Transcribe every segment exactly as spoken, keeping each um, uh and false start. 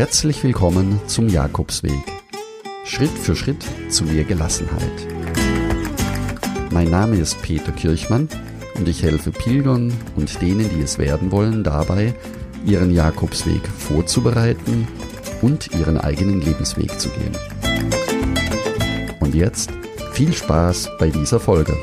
Herzlich willkommen zum Jakobsweg. Schritt für Schritt zu mehr Gelassenheit. Mein Name ist Peter Kirchmann und ich helfe Pilgern und denen, die es werden wollen, dabei, ihren Jakobsweg vorzubereiten und ihren eigenen Lebensweg zu gehen. Und jetzt viel Spaß bei dieser Folge.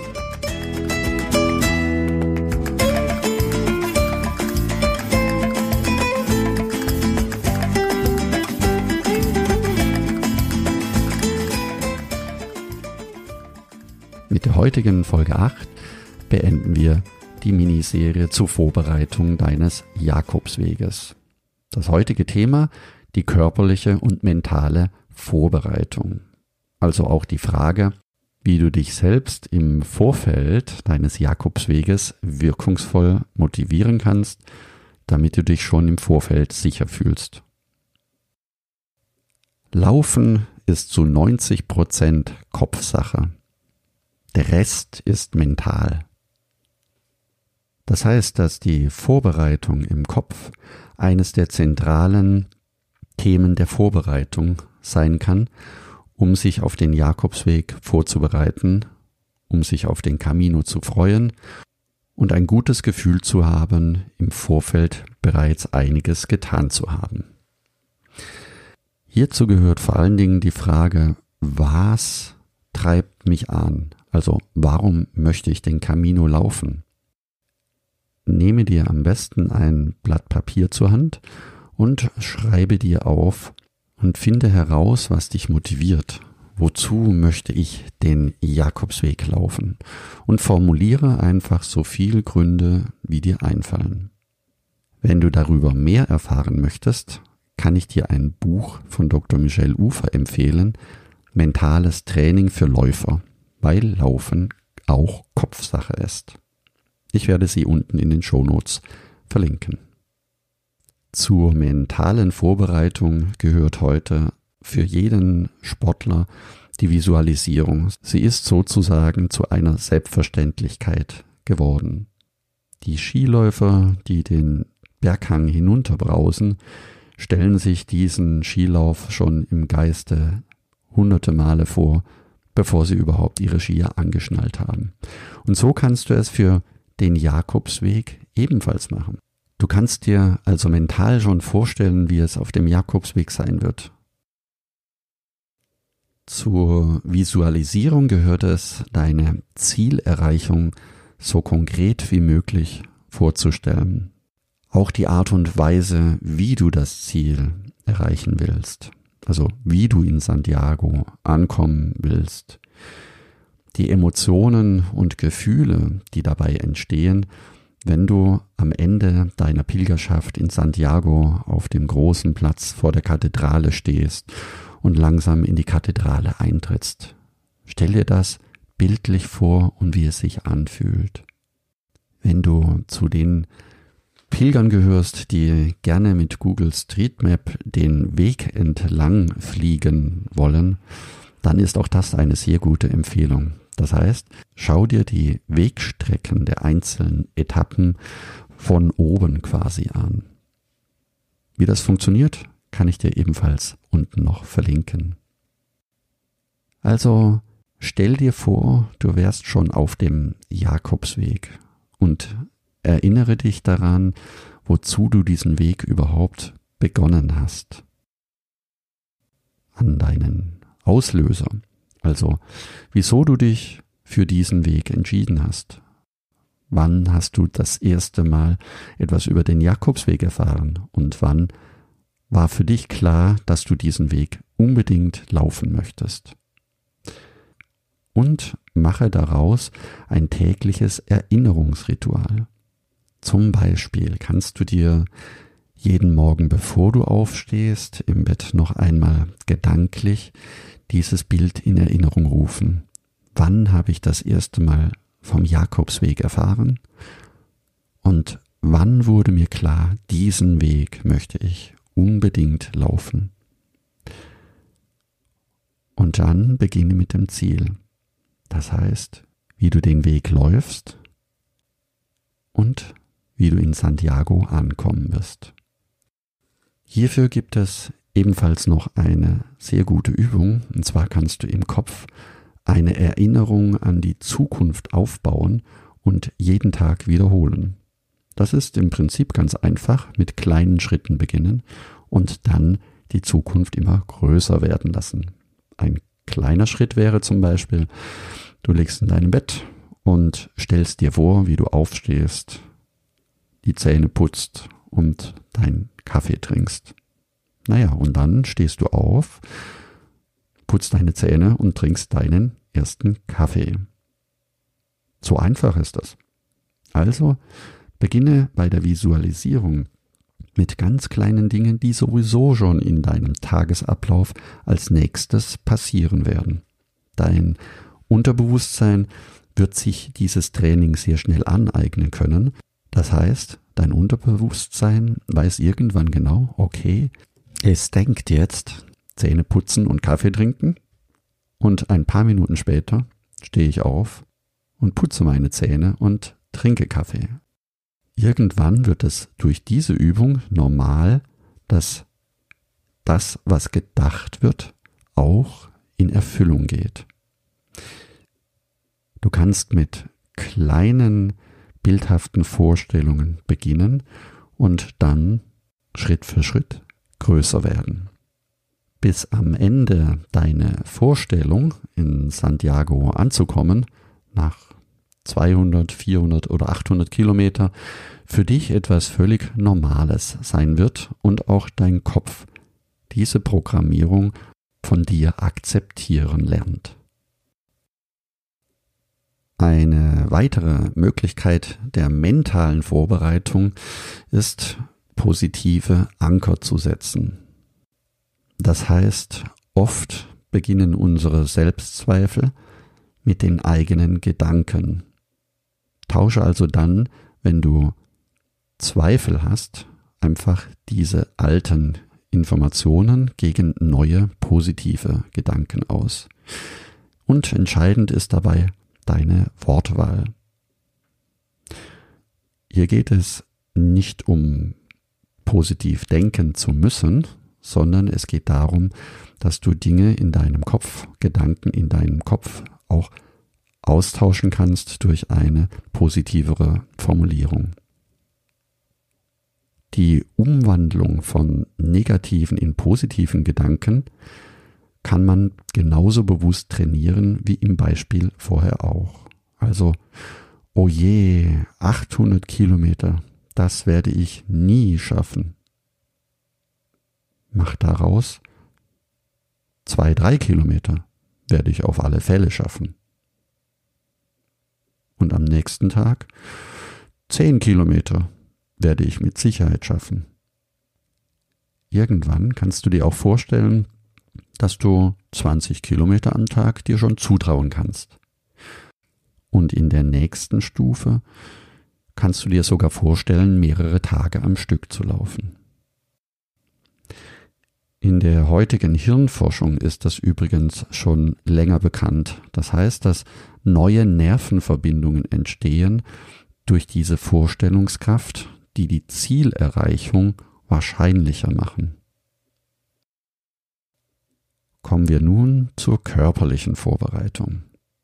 Mit der heutigen Folge acht beenden wir die Miniserie zur Vorbereitung deines Jakobsweges. Das heutige Thema: die körperliche und mentale Vorbereitung. Also auch die Frage, wie du dich selbst im Vorfeld deines Jakobsweges wirkungsvoll motivieren kannst, damit du dich schon im Vorfeld sicher fühlst. Laufen ist zu neunzig Prozent Kopfsache. Der Rest ist mental. Das heißt, dass die Vorbereitung im Kopf eines der zentralen Themen der Vorbereitung sein kann, um sich auf den Jakobsweg vorzubereiten, um sich auf den Camino zu freuen und ein gutes Gefühl zu haben, im Vorfeld bereits einiges getan zu haben. Hierzu gehört vor allen Dingen die Frage, was treibt mich an? Also, warum möchte ich den Camino laufen? Nehme dir am besten ein Blatt Papier zur Hand und schreibe dir auf und finde heraus, was dich motiviert. Wozu möchte ich den Jakobsweg laufen? Und formuliere einfach so viele Gründe, wie dir einfallen. Wenn du darüber mehr erfahren möchtest, kann ich dir ein Buch von Doktor Michel Ufer empfehlen, Mentales Training für Läufer, weil Laufen auch Kopfsache ist. Ich werde sie unten in den Shownotes verlinken. Zur mentalen Vorbereitung gehört heute für jeden Sportler die Visualisierung. Sie ist sozusagen zu einer Selbstverständlichkeit geworden. Die Skiläufer, die den Berghang hinunterbrausen, stellen sich diesen Skilauf schon im Geiste hunderte Male vor, bevor sie überhaupt ihre Skier angeschnallt haben. Und so kannst du es für den Jakobsweg ebenfalls machen. Du kannst dir also mental schon vorstellen, wie es auf dem Jakobsweg sein wird. Zur Visualisierung gehört es, deine Zielerreichung so konkret wie möglich vorzustellen. Auch die Art und Weise, wie du das Ziel erreichen willst. Also wie du in Santiago ankommen willst. Die Emotionen und Gefühle, die dabei entstehen, wenn du am Ende deiner Pilgerschaft in Santiago auf dem großen Platz vor der Kathedrale stehst und langsam in die Kathedrale eintrittst. Stell dir das bildlich vor und wie es sich anfühlt. Wenn du zu den Pilgern gehörst, die gerne mit Google Street Map den Weg entlang fliegen wollen, dann ist auch das eine sehr gute Empfehlung. Das heißt, schau dir die Wegstrecken der einzelnen Etappen von oben quasi an. Wie das funktioniert, kann ich dir ebenfalls unten noch verlinken. Also stell dir vor, du wärst schon auf dem Jakobsweg und erinnere dich daran, wozu du diesen Weg überhaupt begonnen hast. An deinen Auslöser. Also, wieso du dich für diesen Weg entschieden hast. Wann hast du das erste Mal etwas über den Jakobsweg erfahren und wann war für dich klar, dass du diesen Weg unbedingt laufen möchtest? Und mache daraus ein tägliches Erinnerungsritual. Zum Beispiel kannst du dir jeden Morgen, bevor du aufstehst, im Bett noch einmal gedanklich dieses Bild in Erinnerung rufen. Wann habe ich das erste Mal vom Jakobsweg erfahren? Und wann wurde mir klar, diesen Weg möchte ich unbedingt laufen? Und dann beginne mit dem Ziel. Das heißt, wie du den Weg läufst und wie du in Santiago ankommen wirst. Hierfür gibt es ebenfalls noch eine sehr gute Übung. Und zwar kannst du im Kopf eine Erinnerung an die Zukunft aufbauen und jeden Tag wiederholen. Das ist im Prinzip ganz einfach, mit kleinen Schritten beginnen und dann die Zukunft immer größer werden lassen. Ein kleiner Schritt wäre zum Beispiel, du liegst in deinem Bett und stellst dir vor, wie du aufstehst, die Zähne putzt und deinen Kaffee trinkst. Naja, und dann stehst du auf, putzt deine Zähne und trinkst deinen ersten Kaffee. So einfach ist das. Also beginne bei der Visualisierung mit ganz kleinen Dingen, die sowieso schon in deinem Tagesablauf als nächstes passieren werden. Dein Unterbewusstsein wird sich dieses Training sehr schnell aneignen können. Das heißt, dein Unterbewusstsein weiß irgendwann genau, okay, es denkt jetzt Zähne putzen und Kaffee trinken und ein paar Minuten später stehe ich auf und putze meine Zähne und trinke Kaffee. Irgendwann wird es durch diese Übung normal, dass das, was gedacht wird, auch in Erfüllung geht. Du kannst mit kleinen, bildhaften Vorstellungen beginnen und dann Schritt für Schritt größer werden. Bis am Ende deine Vorstellung, in Santiago anzukommen, nach zweihundert, vierhundert oder achthundert Kilometer, für dich etwas völlig Normales sein wird und auch dein Kopf diese Programmierung von dir akzeptieren lernt. Eine weitere Möglichkeit der mentalen Vorbereitung ist, positive Anker zu setzen. Das heißt, oft beginnen unsere Selbstzweifel mit den eigenen Gedanken. Tausche also dann, wenn du Zweifel hast, einfach diese alten Informationen gegen neue positive Gedanken aus. Und entscheidend ist dabei deine Wortwahl. Hier geht es nicht um positiv denken zu müssen, sondern es geht darum, dass du Dinge in deinem Kopf, Gedanken in deinem Kopf auch austauschen kannst durch eine positivere Formulierung. Die Umwandlung von negativen in positiven Gedanken kann man genauso bewusst trainieren wie im Beispiel vorher auch. Also, oh je, achthundert Kilometer, das werde ich nie schaffen. Mach daraus zwei, drei Kilometer werde ich auf alle Fälle schaffen. Und am nächsten Tag zehn Kilometer werde ich mit Sicherheit schaffen. Irgendwann kannst du dir auch vorstellen, dass du zwanzig Kilometer am Tag dir schon zutrauen kannst. Und in der nächsten Stufe kannst du dir sogar vorstellen, mehrere Tage am Stück zu laufen. In der heutigen Hirnforschung ist das übrigens schon länger bekannt. Das heißt, dass neue Nervenverbindungen entstehen durch diese Vorstellungskraft, die die Zielerreichung wahrscheinlicher machen. Kommen wir nun zur körperlichen Vorbereitung.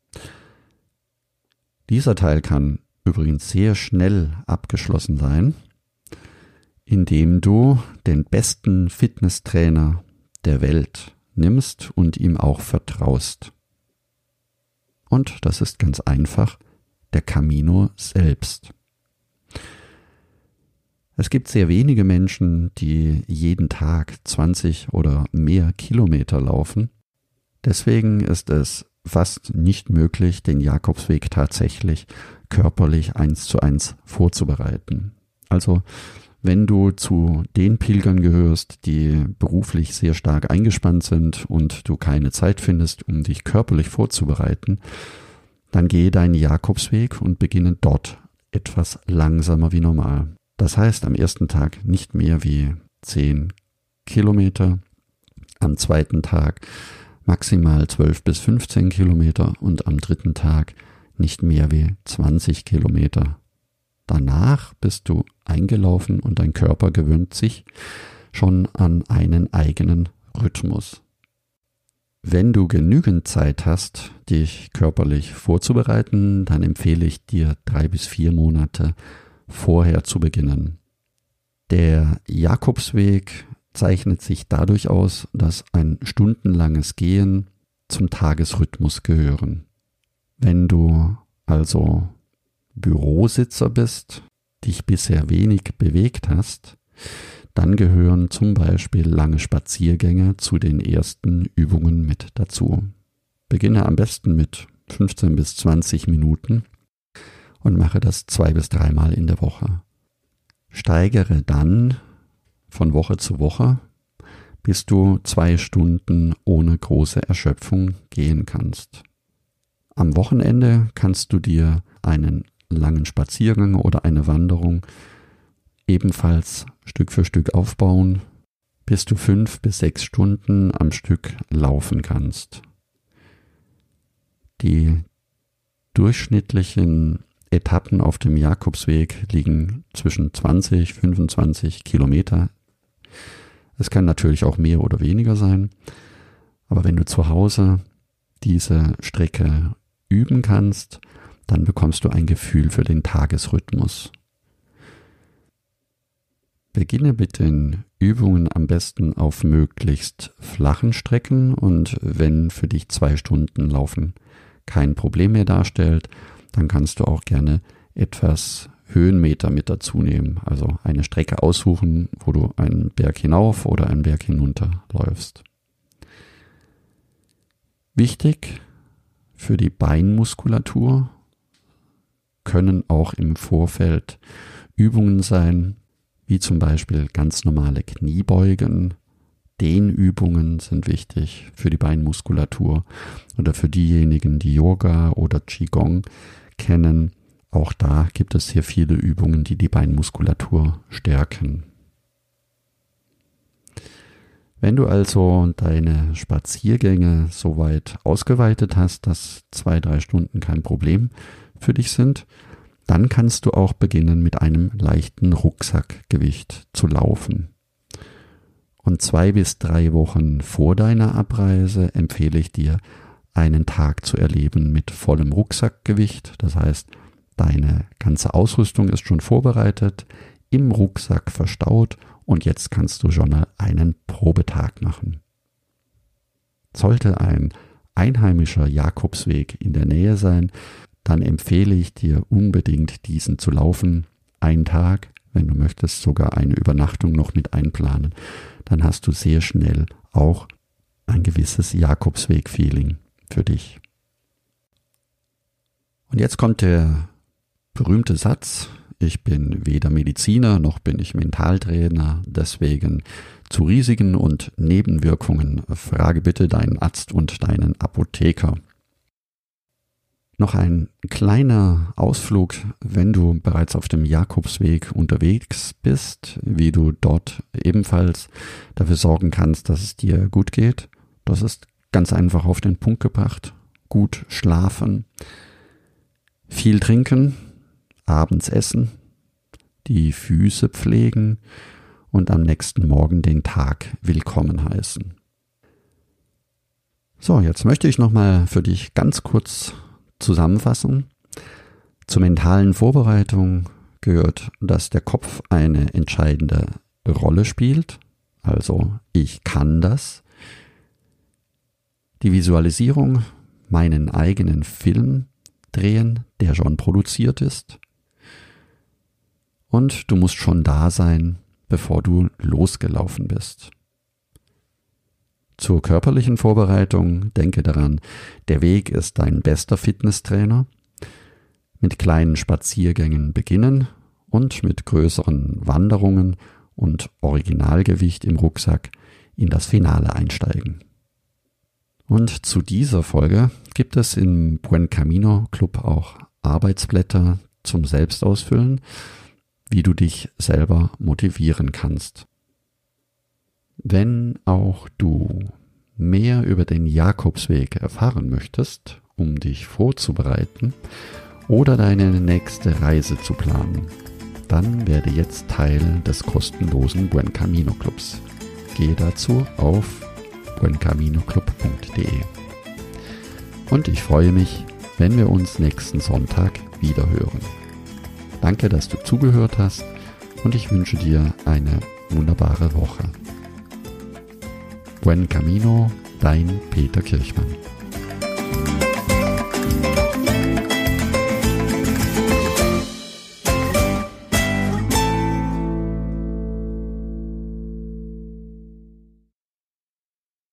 Dieser Teil kann übrigens sehr schnell abgeschlossen sein, indem du den besten Fitnesstrainer der Welt nimmst und ihm auch vertraust. Und das ist ganz einfach, der Camino selbst. Es gibt sehr wenige Menschen, die jeden Tag zwanzig oder mehr Kilometer laufen. Deswegen ist es fast nicht möglich, den Jakobsweg tatsächlich körperlich eins zu eins vorzubereiten. Also wenn du zu den Pilgern gehörst, die beruflich sehr stark eingespannt sind und du keine Zeit findest, um dich körperlich vorzubereiten, dann gehe deinen Jakobsweg und beginne dort etwas langsamer wie normal. Das heißt, am ersten Tag nicht mehr wie zehn Kilometer, am zweiten Tag maximal zwölf bis fünfzehn Kilometer und am dritten Tag nicht mehr wie zwanzig Kilometer. Danach bist du eingelaufen und dein Körper gewöhnt sich schon an einen eigenen Rhythmus. Wenn du genügend Zeit hast, dich körperlich vorzubereiten, dann empfehle ich dir, drei bis vier Monate vorher zu beginnen. Der Jakobsweg zeichnet sich dadurch aus, dass ein stundenlanges Gehen zum Tagesrhythmus gehören. Wenn du also Bürositzer bist, dich bisher wenig bewegt hast, dann gehören zum Beispiel lange Spaziergänge zu den ersten Übungen mit dazu. Beginne am besten mit fünfzehn bis zwanzig Minuten und mache das zwei bis dreimal in der Woche. Steigere dann von Woche zu Woche, bis du zwei Stunden ohne große Erschöpfung gehen kannst. Am Wochenende kannst du dir einen langen Spaziergang oder eine Wanderung ebenfalls Stück für Stück aufbauen, bis du fünf bis sechs Stunden am Stück laufen kannst. Die durchschnittlichen Etappen auf dem Jakobsweg liegen zwischen zwanzig und fünfundzwanzig Kilometer. Es kann natürlich auch mehr oder weniger sein, aber wenn du zu Hause diese Strecke üben kannst, dann bekommst du ein Gefühl für den Tagesrhythmus. Beginne mit den Übungen am besten auf möglichst flachen Strecken und wenn für dich zwei Stunden Laufen kein Problem mehr darstellt, dann kannst du auch gerne etwas Höhenmeter mit dazu nehmen, also eine Strecke aussuchen, wo du einen Berg hinauf oder einen Berg hinunter läufst. Wichtig für die Beinmuskulatur können auch im Vorfeld Übungen sein, wie zum Beispiel ganz normale Kniebeugen. Dehnübungen sind wichtig für die Beinmuskulatur oder für diejenigen, die Yoga oder Qigong kennen. Auch da gibt es hier viele Übungen, die die Beinmuskulatur stärken. Wenn du also deine Spaziergänge soweit ausgeweitet hast, dass zwei, drei Stunden kein Problem für dich sind, dann kannst du auch beginnen, mit einem leichten Rucksackgewicht zu laufen. Und zwei bis drei Wochen vor deiner Abreise empfehle ich dir, einen Tag zu erleben mit vollem Rucksackgewicht. Das heißt, deine ganze Ausrüstung ist schon vorbereitet, im Rucksack verstaut und jetzt kannst du schon mal einen Probetag machen. Sollte ein einheimischer Jakobsweg in der Nähe sein, dann empfehle ich dir unbedingt, diesen zu laufen. Einen Tag, wenn du möchtest, sogar eine Übernachtung noch mit einplanen. Dann hast du sehr schnell auch ein gewisses Jakobsweg-Feeling für dich. Und jetzt kommt der berühmte Satz: Ich bin weder Mediziner noch bin ich Mentaltrainer, deswegen zu Risiken und Nebenwirkungen frage bitte deinen Arzt und deinen Apotheker. Noch ein kleiner Ausflug, wenn du bereits auf dem Jakobsweg unterwegs bist, wie du dort ebenfalls dafür sorgen kannst, dass es dir gut geht. Das ist ganz einfach auf den Punkt gebracht. Gut schlafen, viel trinken, abends essen, die Füße pflegen und am nächsten Morgen den Tag willkommen heißen. So, jetzt möchte ich nochmal für dich ganz kurz zusammenfassen. Zur mentalen Vorbereitung gehört, dass der Kopf eine entscheidende Rolle spielt. Also, ich kann das. Die Visualisierung, meinen eigenen Film drehen, der schon produziert ist. Und du musst schon da sein, bevor du losgelaufen bist. Zur körperlichen Vorbereitung denke daran, der Weg ist dein bester Fitnesstrainer. Mit kleinen Spaziergängen beginnen und mit größeren Wanderungen und Originalgewicht im Rucksack in das Finale einsteigen. Und zu dieser Folge gibt es im Buen Camino Club auch Arbeitsblätter zum Selbstausfüllen, wie du dich selber motivieren kannst. Wenn auch du mehr über den Jakobsweg erfahren möchtest, um dich vorzubereiten oder deine nächste Reise zu planen, dann werde jetzt Teil des kostenlosen Buen Camino Clubs. Gehe dazu auf buen camino club punkt de. Und ich freue mich, wenn wir uns nächsten Sonntag wieder hören. Danke, dass du zugehört hast und ich wünsche dir eine wunderbare Woche. Buen Camino, dein Peter Kirchmann.